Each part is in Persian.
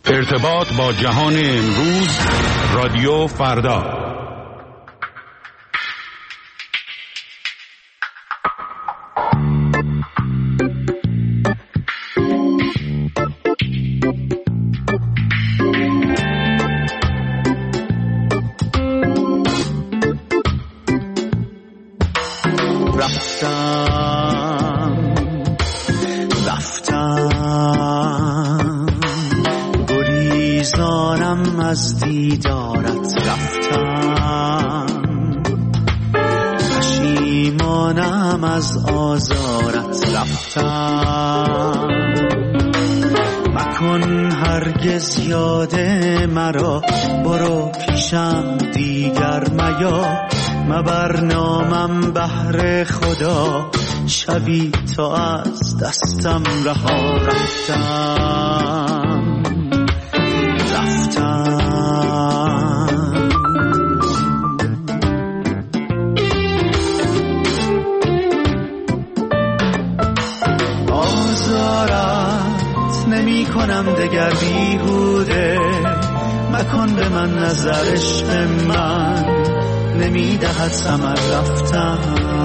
ارتباط با جهان امروز، رادیو فردا. از دیدارت رفتم، پشیمانم از آزارت رفتم. مکن هرگز یاد مرا، برو پیشم دیگر میا. مبر نامم بهر خدا، شبی تو از دستم رها رفتم. نمی کنم دگر بیهوده، مکن به من نظر عشق من، نمی دهد ثمر رفتم.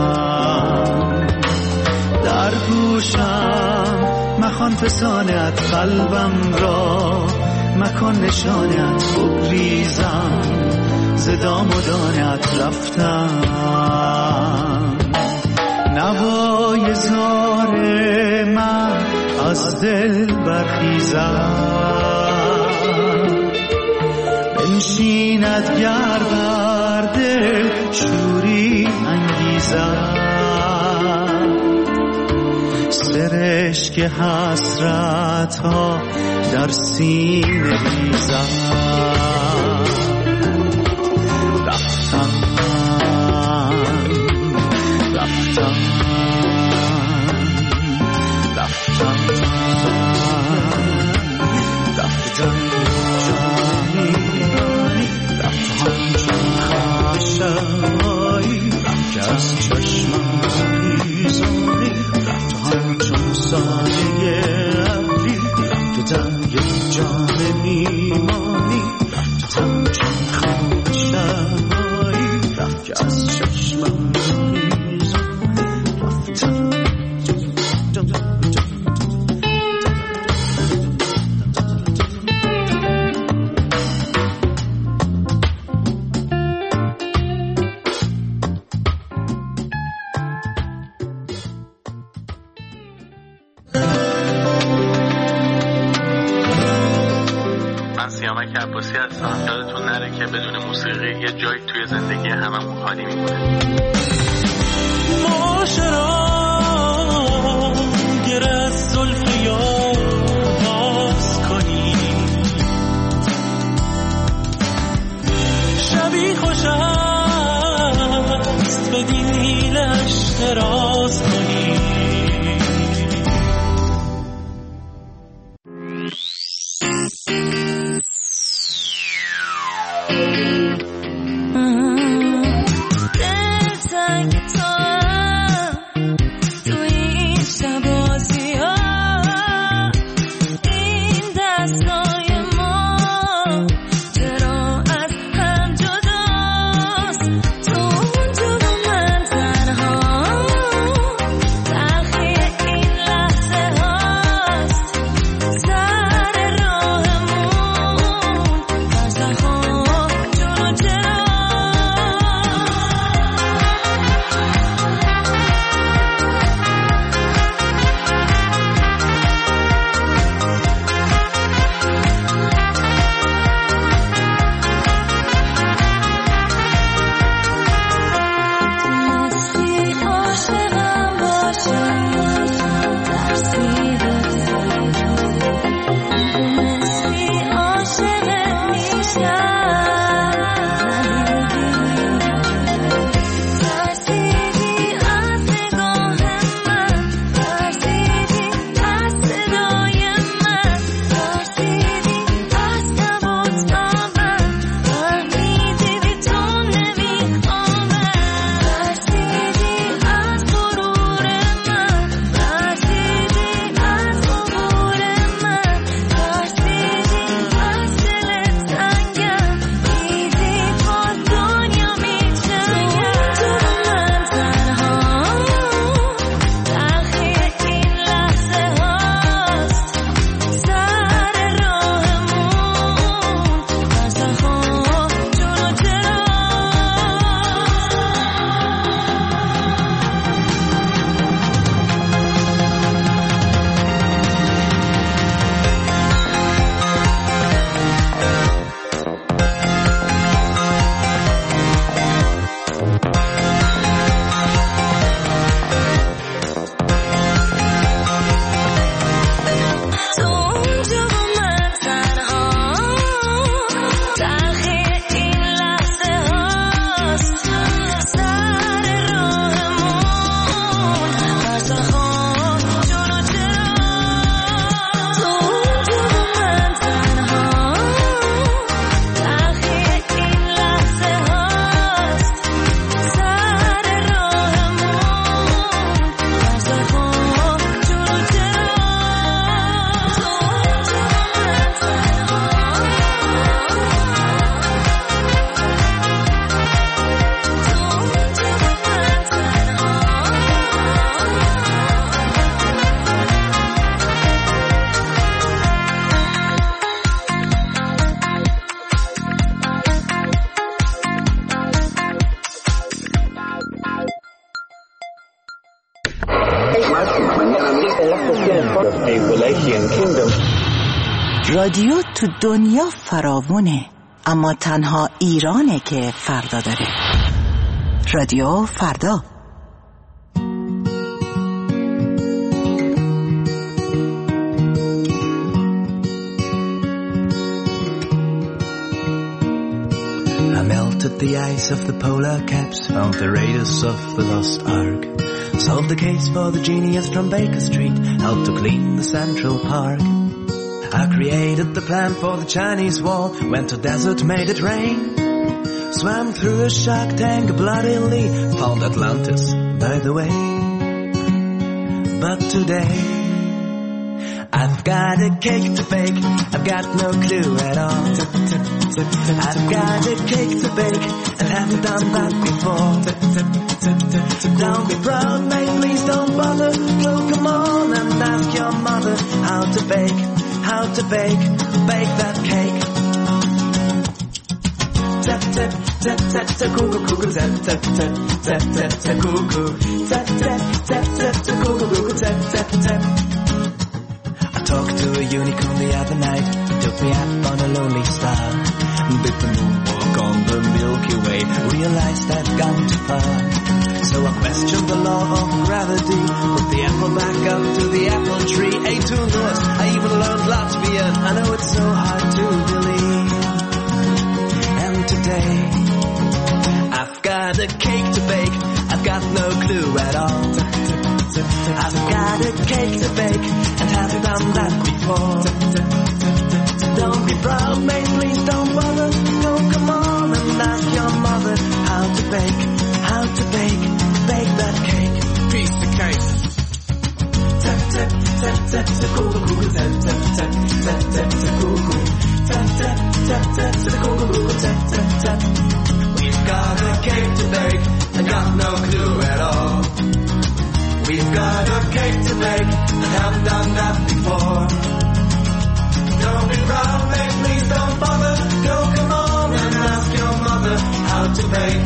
در گوشم مخوان فسانت قلبم را، مکن نشانت بگریزم، ز دام و دانت رفتم. نوای زار من از دل برخیزد، بنشیند گر بر دل شوری انگیزد. سرشک حسرت ها در سینه ریزد. از چشمم میزانی رفت همچون سایه ابری، تو در یک جان میمانی رفت همچون خامشایی، رفت که از چشمم یادتون نره که بدون موسیقی یه جایی توی زندگی هممون خالی میمونه. معاشران گر از زلف یار باز کنی، شبی خوش است بدین حیلش دراز کنی. رادیو تو دنیا فراوونه، اما تنها ایرانه که فردا داره. رادیو فردا. I melted the ice of the polar caps, found the raiders of the lost ark, solved the case for the genius from Baker Street, helped to clean the Central Park. I created the plan for the Chinese wall, went to desert, made it rain, swam through a shark tank bloodily, found Atlantis by the way. But today I've got a cake to bake, I've got no clue at all. I've got a cake to bake and haven't done that before. Don't be proud, mate, please don't bother. Go, come on and ask your mother how to bake that cake. Tap, tap, tap, tap, tap, cuckoo, cuckoo, tap, tap, tap, tap, tap, tap, cuckoo. Tap, tap, tap, tap, tap, cuckoo, cuckoo, tap, tap, tap. I talked to a unicorn the other night, took me up on a lonely star. Did the moonwalk on the Milky Way, realized I'd gone too far. So I questioned the law of gravity, put the apple back up to the apple tree. A2 Norse, I even learned Latvian, I know it's so hard to believe. And today, I've got a cake to bake, I've got no clue at all. I've got a cake to bake, and haven't done that before. Don't be proud, mate, please don't bother. No, come on and ask your mother how to bake that cake. Piece of cake. Tap, tap, tap, tap, tap, cuckoo, cuckoo, tap, tap, tap, tap, tap, tap, cuckoo. Tap, tap, tap, tap, tap, cuckoo, cuckoo, tap, tap, tap. We've got a cake to bake, and got no clue at all. We've got a cake to bake, and haven't done that before. Don't be proud, mate, please don't bother. Go, come on and ask your mother how to bake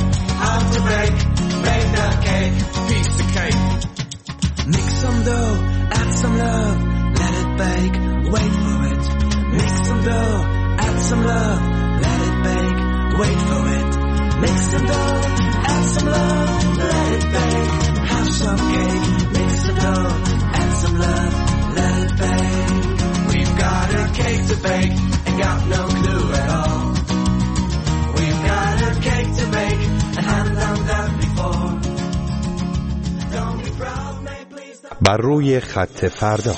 that cake. Piece of cake. Mix some dough, add some love, let it bake, wait for it. Mix some dough, add some love, let it bake, wait for it. Mix some dough, add some love, let it bake, have some cake. Mix some dough, add some love, let it bake. We've got a cake to bake and got no clue at all. We've got a cake to bake and haven't done that before. Don't be proud, mate, please don't. بر روی خط فردا.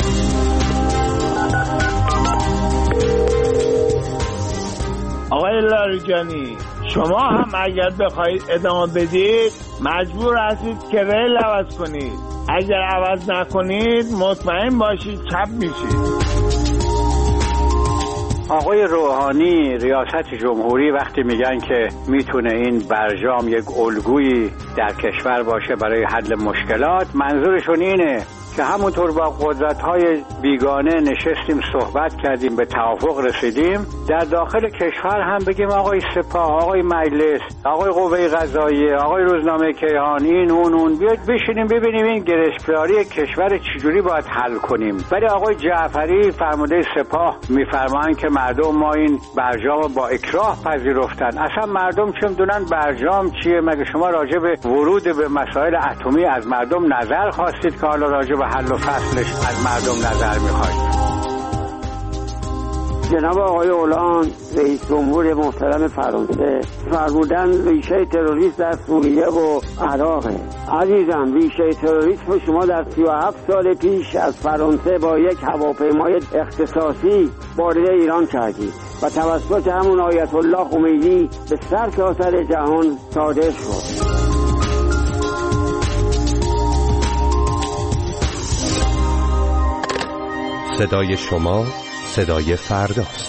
آقای لاریجانی، شما هم اگر بخواید ادامه بدید مجبور هستید که ریل عوض کنید. اگر عوض نکنید مطمئن باشید چپ میشید. آقای روحانی ریاست جمهوری وقتی میگن که میتونه این برجام یک الگویی در کشور باشه برای حل مشکلات، منظورشون اینه که همونطور با قدرت‌های بیگانه نشستیم صحبت کردیم به توافق رسیدیم، در داخل کشور هم بگیم آقای سپاه، آقای مجلس، آقای قوه قضاییه، آقای روزنامه کیهان، این اون بیاید بشینیم ببینیم این گرفتاری کشور چجوری باید حل کنیم. ولی آقای جعفری فرمانده سپاه میفرمایند که مردم ما این برجام با اکراه پذیرفتن. اصلا مردم چه میدونن برجام چیه؟ مگه شما راجع به ورود به مسائل اتمی از مردم نظر خواستید که حالا راجع به حل و فصلش از مردم نظر میخواید؟ جناب آقای اولان رئیس جمهور محترم فرانسه فرمودن ریشه تروریسم در سوریه و عراقه. عزیزم، ریشه تروریسم شما در 37 سال پیش از فرانسه با یک هواپیمای اختصاصی وارد ایران کردید و توسط همون آیت الله خمینی به سرتاسر جهان صادر شد. صدای شما صدای فرداست.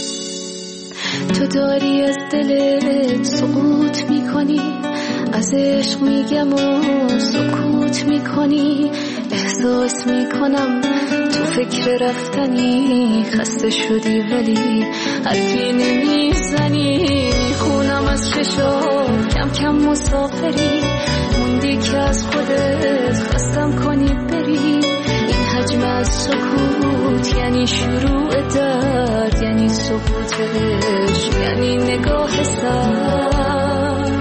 تو داری از دلت سقوط میکنی، از عشق میگم و سکوت میکنی، احساس میکنم تو فکر رفتنی، خسته شدی ولی حرفی نمیزنی، میخونم از چشات کم کم مسافری، موندی که از خودت خستم کنی بری، این حجم از سکوت یعنی شروع درد، یعنی سکوتش یعنی نگاه سرد.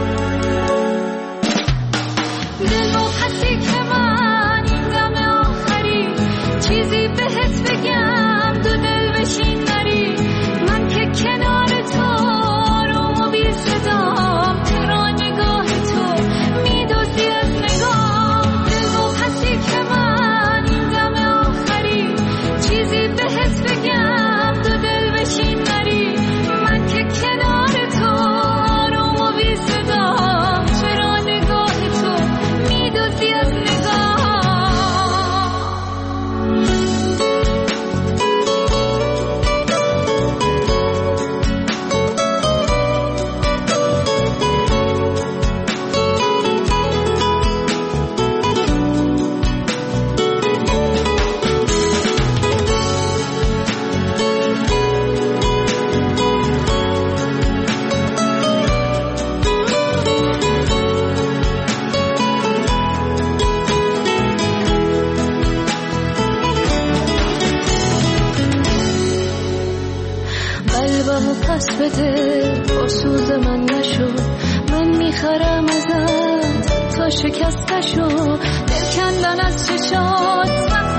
دل و پسی که من این دم آخری چیزی بهت بگم، دو دل بشین نری، من که کنار تو آروم و بی صدام، چرا نگاه تو میدوزی از نگاه. دل و پسی که من این دم آخری چیزی بهت بگم، دو دل بشین نری، من که کنار تو آروم و بی صدام، چرا نگاه تو میدوزی از نگاه. قلبمو پس بده پرسوز من نشو، من میخرم ازت تا شکست نشو، دل کندن از چشات من